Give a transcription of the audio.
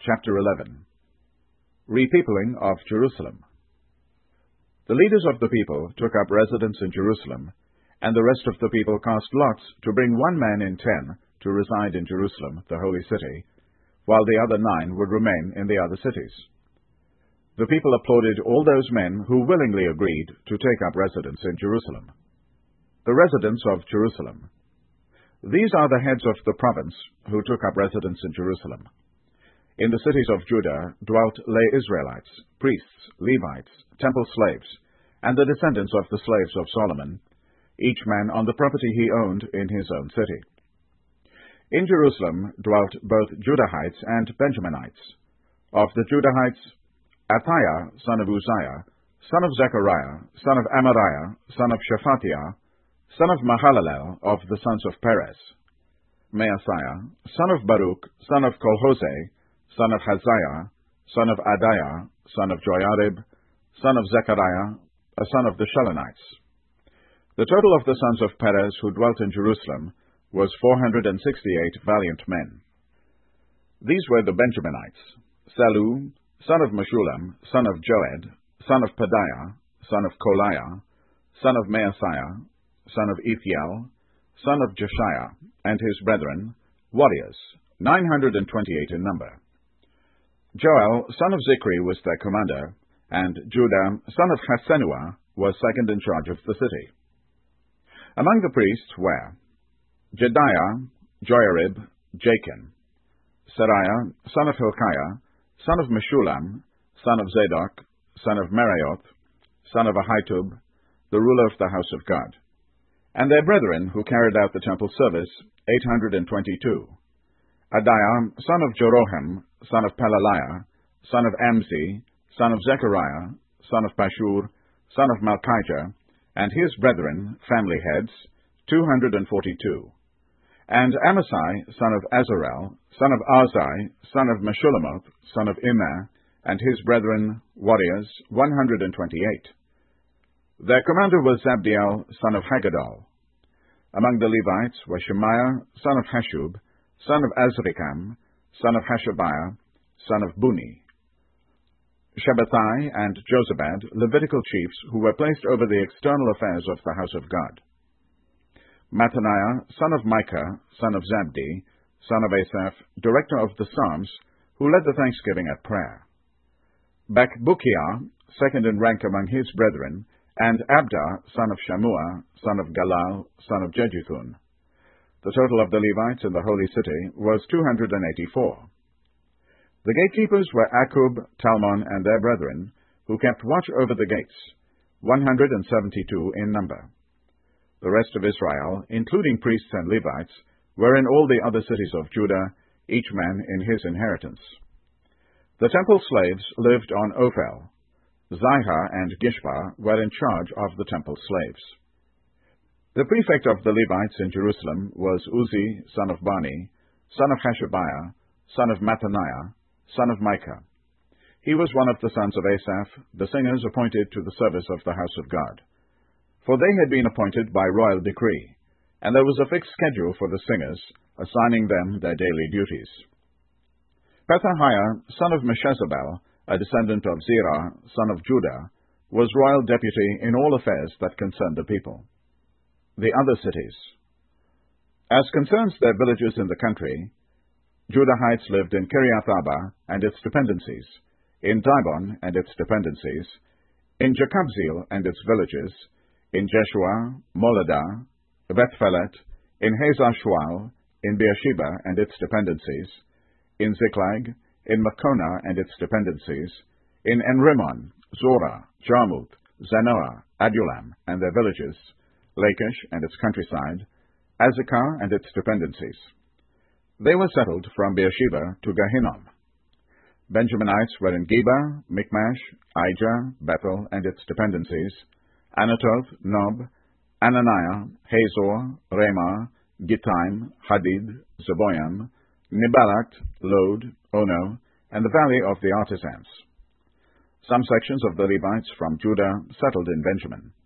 Chapter 11. Repeopling of Jerusalem. The leaders of the people took up residence in Jerusalem, and the rest of the people cast lots to bring 1 man in 10 to reside in Jerusalem, the holy city, while the other 9 would remain in the other cities. The people applauded all those men who willingly agreed to take up residence in Jerusalem. The residents of Jerusalem. These are the heads of the province who took up residence in Jerusalem. In the cities of Judah dwelt lay Israelites, priests, Levites, temple slaves, and the descendants of the slaves of Solomon, each man on the property he owned in his own city. In Jerusalem dwelt both Judahites and Benjaminites. Of the Judahites, Athaiah, son of Uzziah, son of Zechariah, son of Amariah, son of Shephatiah, son of Mahalalel of the sons of Perez, Maaseiah, son of Baruch, son of Kolhose, son of Haziah, son of Adaiah, son of Joiarib, son of Zechariah, a son of the Shelonites. The total of the sons of Perez who dwelt in Jerusalem was 468 valiant men. These were the Benjaminites: Salu, son of Meshulam, son of Joed, son of Pedaiah, son of Kolaiah, son of Maaseiah, son of Ethiel, son of Jeshiah, and his brethren, warriors, 928 in number. Joel, son of Zichri, was their commander, and Judah, son of Hassenuah, was second in charge of the city. Among the priests were Jedaiah, Joiarib, Jachin, Seraiah, son of Hilkiah, son of Meshulam, son of Zadok, son of Meraioth, son of Ahitub, the ruler of the house of God, and their brethren who carried out the temple service, 822. Adaiah, son of Jeroham, son of Pelaliah, son of Amzi, son of Zechariah, son of Pashur, son of Malchijah, and his brethren, family heads, 242. And Amasai, son of Azarel, son of Arzai, son of Meshulamoth, son of Immer, and his brethren, warriors, 128. Their commander was Zabdiel, son of Haggadol. Among the Levites were Shemaiah, son of Hashub, son of Azrikam, son of Hashabiah, son of Buni. Shabbathai and Jozabad, Levitical chiefs who were placed over the external affairs of the house of God. Mattaniah, son of Micah, son of Zabdi, son of Asaph, director of the Psalms, who led the thanksgiving at prayer. Bakbukiah, second in rank among his brethren, and Abda, son of Shammua, son of Galal, son of Jeduthun. The total of the Levites in the holy city was 284. The gatekeepers were Akub, Talmon, and their brethren, who kept watch over the gates, 172 in number. The rest of Israel, including priests and Levites, were in all the other cities of Judah, each man in his inheritance. The temple slaves lived on Ophel. Zihah and Gishpa were in charge of the temple slaves. The prefect of the Levites in Jerusalem was Uzzi, son of Bani, son of Hashabiah, son of Mattaniah, son of Micah. He was one of the sons of Asaph, the singers appointed to the service of the house of God. For they had been appointed by royal decree, and there was a fixed schedule for the singers, assigning them their daily duties. Pethahiah, son of Meshezabel, a descendant of Zerah, son of Judah, was royal deputy in all affairs that concerned the people. The other cities. As concerns their villages in the country, Judahites lived in Kiriath-Arba and its dependencies, in Dibon and its dependencies, in Jekabzeel and its villages, in Jeshua, Moladah, Bethphelet, in Hazar-Shual, in Beersheba and its dependencies, in Ziklag, in Makona and its dependencies, in Enrimmon, Zorah, Jarmuth, Zanoah, Adulam and their villages, Lachish and its countryside, Azekah and its dependencies. They were settled from Beersheba to Gehinnom. Benjaminites were in Geba, Michmash, Aijah, Bethel and its dependencies, Anatoth, Nob, Ananiah, Hazor, Ramah, Gittaim, Hadid, Zeboim, Nebalat, Lod, Ono, and the valley of the artisans. Some sections of the Levites from Judah settled in Benjamin.